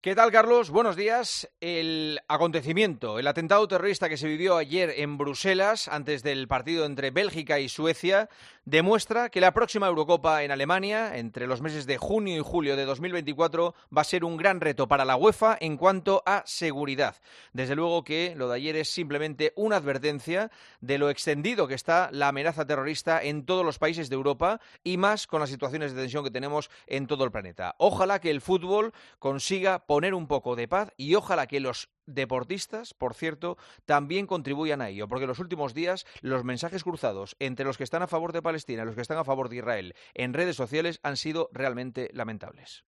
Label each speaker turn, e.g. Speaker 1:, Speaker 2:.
Speaker 1: ¿Qué tal, Carlos? Buenos días. El acontecimiento, el atentado terrorista que se vivió ayer en Bruselas, antes del partido entre Bélgica y Suecia, demuestra que la próxima Eurocopa en Alemania, entre los meses de junio y julio de 2024, va a ser un gran reto para la UEFA en cuanto a seguridad. Desde luego que lo de ayer es simplemente una advertencia de lo extendido que está la amenaza terrorista en todos los países de Europa y más con las situaciones de tensión que tenemos en todo el planeta. Ojalá que el fútbol consiga poner un poco de paz y ojalá que los deportistas, por cierto, también contribuyan a ello, porque en los últimos días los mensajes cruzados entre los que están a favor de Palestina y los que están a favor de Israel en redes sociales han sido realmente lamentables.